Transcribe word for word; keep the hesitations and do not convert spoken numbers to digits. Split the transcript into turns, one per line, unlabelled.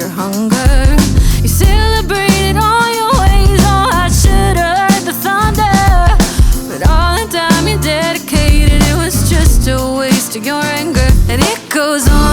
your hunger. You celebrated all your ways. Oh, I should have heard the thunder, but all the time you dedicated, it was just a waste of your anger. And it goes on